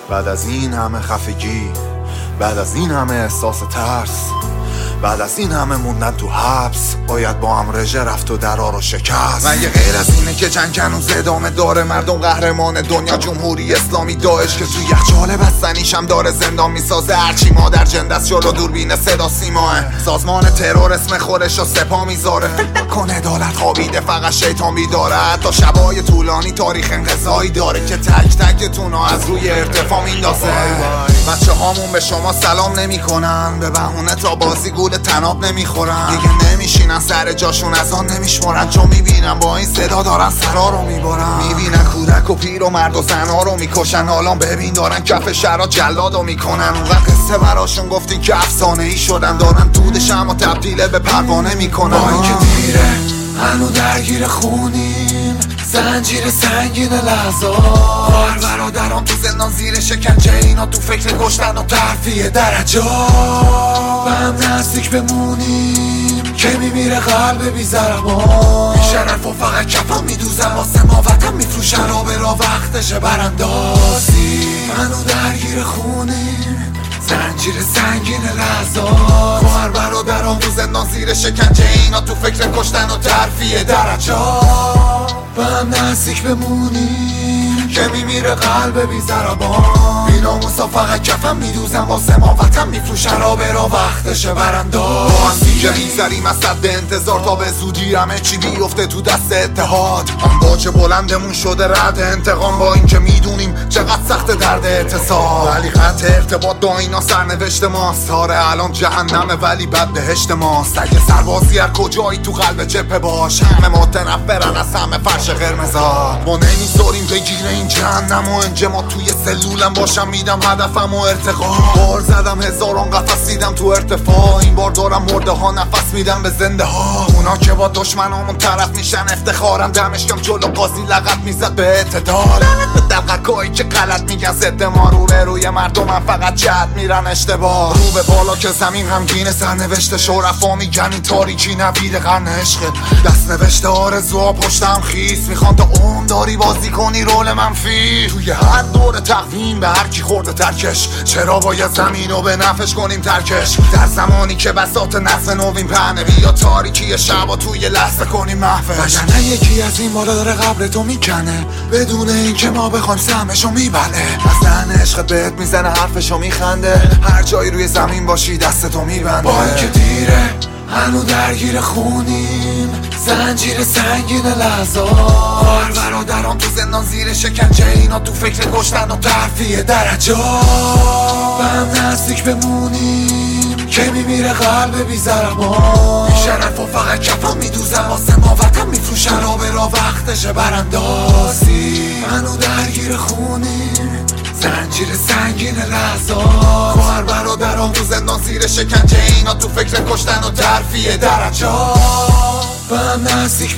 بعد از این همه خفگی، بعد از این همه احساس ترس، بعد از این همه موندن تو حبس، باید با هم رژه رفت و درا رو شکست. مگه غیر از اینه که جنگ هنوز ادامه داره؟ مردم قهرمان دنیا جمهوری اسلامی داعش که تو یخچال بستنیشم داره زندان میسازه. هرچی مادر جندست جلو دوربین صدا سیماه، سازمان ترور اسم خودش رو سپاه میذاره. فکر کن عدالت خوابیده فقط شیطان بیداره. حتی شبای طولانی تاریخ انقضایی داره که تک تکتونو از روی ارتفاع میندازه. بچه هامون به شما سلام نمی کنن، به بهونه تا بازی گول تناب نمیخورن. دیگه نمیشینن سر جاشون از آن نمیشمرن، چون میبینن با این صدا دارن سرا رو میبرن. میبینن کودک و پیر و مرد و زنها رو میکشن. حالا ببین دارن کف شهرها جلادو میکنن. اونقدر قصه براشون گفتین که افسانه ای شدن، دارن دودش اما تبدیل به پروانه میکنن. با اینکه دیره هنو درگیر خونیم، زنجیر سنگین لحظات. برادران تو زندان زیر شکنجه، اینا تو فکر کشتن و ترفیع درجات. به هم نزدیک بمونیم که میمیره قلب بی ضربان. بیشرف و فقط کفم میدوزن واسه ما وطن میفروشن. را وقتشه براندازی. منو درگیر خونیم، زنجیر سنگین لحظات. خواهر برادران تو زندان زیر شکنجه، اینا تو فکر کشتن و ترفیع درجات. به هم نزدیک بمونیم که میمیره قلب بی ضربان. بیناموسا فقط کفم میدوزن واسه ما وطن میفروشن. را وقتشه برانداز. با هم دیگه میگذریم از صد انتظار تا به زودی همه چی بیفته تو دست اتحاد. هم باج بلندمون شده رد انتقام، با اینکه میدونیم چقدر سخت درد اتصال. ولی قطع ارتباط با اینا سرنوشت ماست. آره الان جهنمه ولی بد بهشت ماست. اگه سربازی هر کجایی تو قلب جبهه باش، همه متنفرن از همه فرش قرمزا. ما نمیذاریم بگیره این جهنم و انجما توی سلولم باشم. میدم هدفم و ارتقا. بار زدم هزاران قفس دیدم تو ارتفاع. این بار دارم مرده ها نفس میدم به زنده ها. اونا که با دشمنامون طرف میشن افتخارم. دمشکم جلو قاضی لغت میزد به اعتدال. به دلقکایی که غلط میگن ضد ما روی مردمم فقط جد میرن اشتباه. رو به بالا که زمین غمگین سرنوشت شرفا میگن این تاریکی نوید قرن عشقه. دست نوشته آرزوها پشتم خیس، میخوان تا اون داری بازی کنی رول منفی. توی هر دور تقویم به هر کی خورده ترکش، چرا باید زمین رو به نفش کنیم ترکش؟ در زمانی که بساط نسل نوین پهنه، بیا تاریکی شب توی لحظه کنیم محفش. وگرنه یکی از این بالا داره قبر تو میکنه، بدون اینکه ما بخوایم سهمشو میبله. از دهن عشق بهت میزنه حرفشو میخنده، هر جایی روی زمین باشی دستتو میبنده. با اینکه دیره هنو درگیر خونیم، زنجیر سنگین لحظات. برادران تو زندان زیر شکنجه، اینا تو فکر کشتن و ترفیع درجات. به هم نزدیک بمونیم که میمیره قلب بی ضربان. بیشرف و فقط کفم میدوزن واسه ما وطن میفروشن. را وقتشه براندازی. منو درگیر خونیم، زنجیر سنگین لحظات. خواهر برادران تو زندان زیر شکنجه، اینا تو فکر کشتن و ترفیع درجات. به هم نزدیک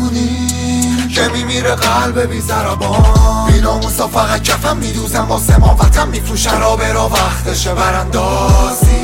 بمونیم که میمیره قلب بی ضربان. بیناموسا فقط کفم میدوزن واسه ما وطن میفروشن. را وقتشه براندازی.